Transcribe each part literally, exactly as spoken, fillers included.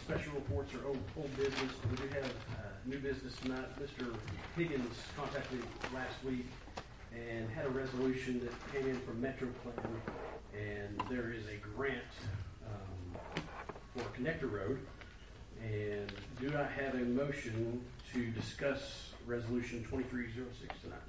special reports or old, old business. We do have uh, new business tonight. Mister Higgins contacted me last week and had a resolution that came in from Metro Plan, and there is a grant um, for Connector Road. And do I have a motion to discuss Resolution twenty-three oh six tonight?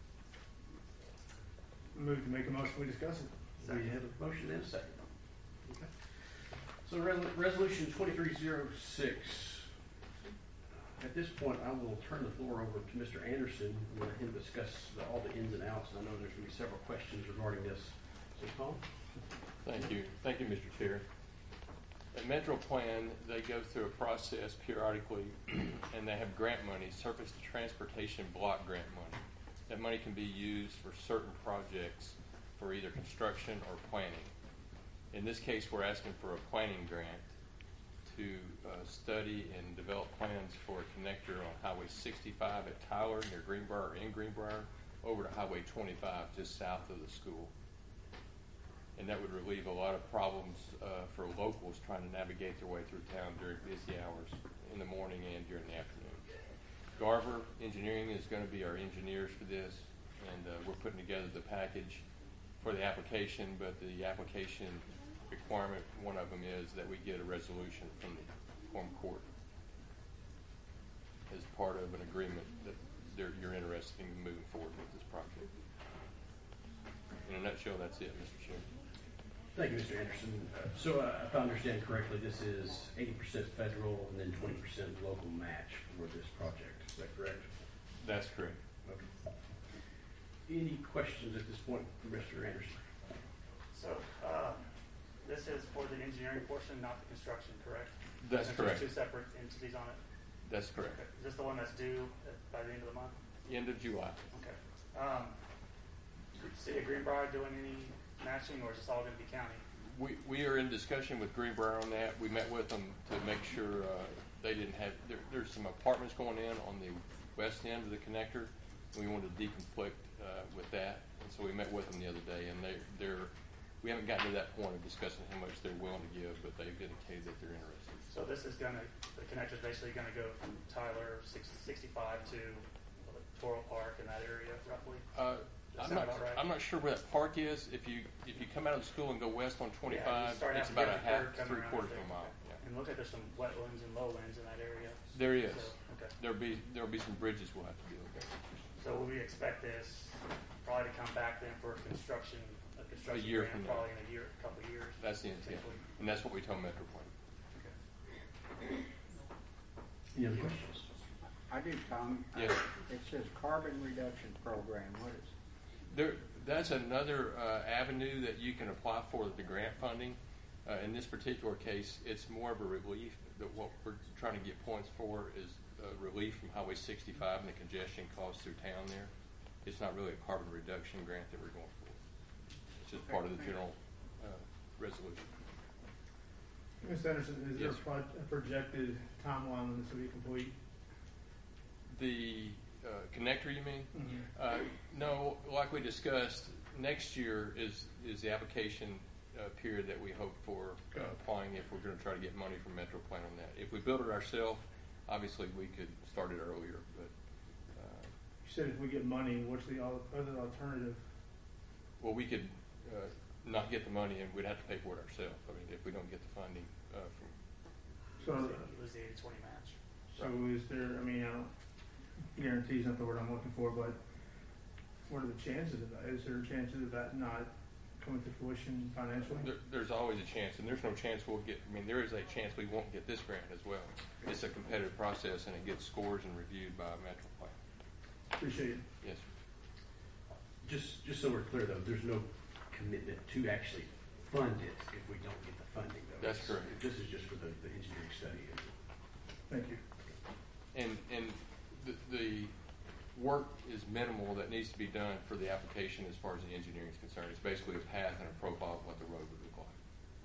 Move to make a motion, we discuss it. We have a motion and a second. Okay. So Re- Resolution twenty-three oh six. At this point, I will turn the floor over to Mister Anderson and let him discuss the, all the ins and outs. I know there's going to be several questions regarding this. So, Paul? Thank you. Thank you, Mister Chair. At Metro Plan, they go through a process periodically, and they have grant money, Surface Transportation Block Grant money. That money can be used for certain projects for either construction or planning. In this case, we're asking for a planning grant to uh, study and develop plans for a connector on Highway sixty-five at Tyler near Greenbrier or in Greenbrier over to Highway twenty-five just south of the school. And that would relieve a lot of problems uh, for locals trying to navigate their way through town during busy hours in the morning and during the afternoon. Garver Engineering is going to be our engineers for this, and uh, we're putting together the package for the application, but the application requirement, one of them is that we get a resolution from the Quorum Court as part of an agreement that you're interested in moving forward with this project. In a nutshell, that's it, Mister Chair. Thank you, Mister Anderson. Uh, so uh, if I understand correctly, this is eighty percent federal and then twenty percent local match for this project. Is that correct? That's correct. Okay. Any questions at this point for Mister Anderson? So uh, this is for the engineering portion, not the construction, correct? That's Since correct. There's two separate entities on it? That's correct. Okay. Is this the one that's due at, by the end of the month? End of July. Okay. Um, City of Greenbrier doing any matching, or is this all going to be county? We we are in discussion with Greenbrier on that. We met with them to make sure uh, they didn't have. There, there's some apartments going in on the west end of the connector. We wanted to deconflict uh, with that, and so we met with them the other day. And they they're we haven't gotten to that point of discussing how much they're willing to give, but they've indicated that they're interested. So this is going to the connector is basically going to go from Tyler six, sixty-five to Toro Park in that area, roughly. Uh, I'm not. Right? I'm not sure where that park is. If you if you come out of the school and go west on twenty-five, yeah, it's about a half, three quarters of a mile. Yeah. And look like there's some wetlands and lowlands in that area. There is. So, okay. There'll be there'll be some bridges we'll have to deal with. So will we expect this probably to come back then for construction? A construction a year grant, from probably now. in a year, a couple of years. That's the intent, and that's what we told Metro Plan. Okay. Any other questions? I do, Tom. Yes. Uh, it says carbon reduction program. What is it? There, that's another uh, avenue that you can apply for the grant funding. Uh, in this particular case, it's more of a relief. That what we're trying to get points for is uh, relief from Highway sixty-five and the congestion caused through town there. It's not really a carbon reduction grant that we're going for. It's just part of the general uh, resolution. Mister Anderson, is Yes. there a, pro- a projected timeline when this will be complete? The uh, connector, you mean? Mm-hmm. Uh, no, like we discussed, next year is is the application uh, period that we hope for uh, applying if we're going to try to get money from Metro Plan on that. If we build it ourselves, obviously we could start it earlier. But uh, You said if we get money, what's the al- other alternative? well, we could uh, not get the money and we'd have to pay for it ourselves. I mean, if we don't get the funding uh, from. So, It was the eighty twenty match. so is there? I mean, I don't guarantees not the word I'm looking for, but what are the chances of that? Is there chances of that not coming to fruition financially? There, there's always a chance, and there's no chance we'll get. I mean, there is a chance we won't get this grant as well. It's a competitive process, and it gets scores and reviewed by Metro Plan. Appreciate it. Yes. Just just so we're clear, though, there's no commitment to actually fund it if we don't get the funding, though. That's It's- correct. This is just for the, the engineering study. Thank you. And and the, the work is minimal that needs to be done for the application as far as the engineering is concerned. It's basically a path and a profile of what the road would look like.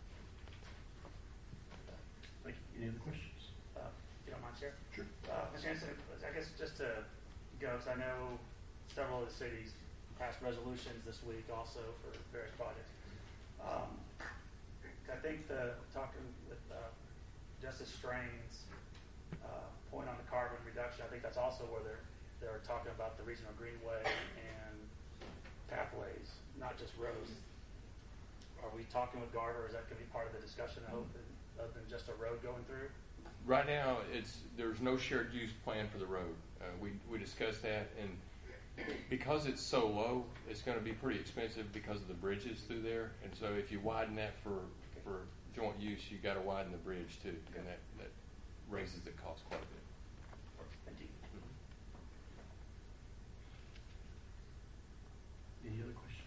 Thank you. Any other questions? Uh, if you don't mind, Chair? Sure. Uh, Mister Anderson, I guess just to go, because I know several of the cities passed resolutions this week also for various projects. Um, I think the talking with uh, Justice Strain's uh, point on the carbon reduction, I think that's also where they're they're talking about the regional greenway and pathways, not just roads. Are we talking with Garver? Is that going to be part of the discussion other than, other than just a road going through? Right now, it's, there's no shared use plan for the road. Uh, we, we discussed that, and because it's so low, it's going to be pretty expensive because of the bridges through there. And so if you widen that for, for joint use, you got to widen the bridge too, and that, that raises the cost quite a bit. Thank you. Any other questions?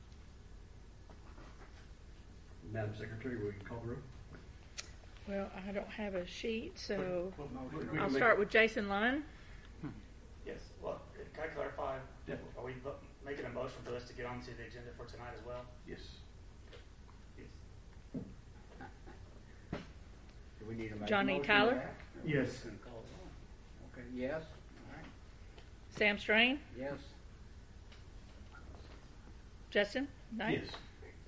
Madam Secretary, will you call the roll? Well, I don't have a sheet, so Well, we- we can I'll make- start with Jason Lund. Yes. Well, can I clarify? Definitely. Are we vo- making a motion for this to get onto the agenda for tonight as well? Yes. Yes. Do we need to make a Johnny motion to Tyler? that? Yes. Okay, yes, all right, Sam Strain, yes. Justin Knight. Yes.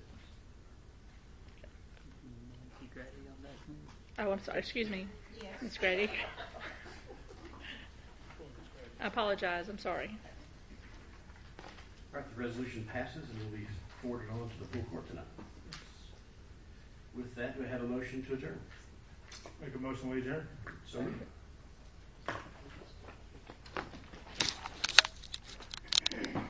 Oh, I'm sorry. Excuse me, Miz Grady. I apologize. I'm sorry. All right, the resolution passes and will be forwarded on to the full court tonight. With that, do we have a motion to adjourn? Make a motion, we adjourn. So moved.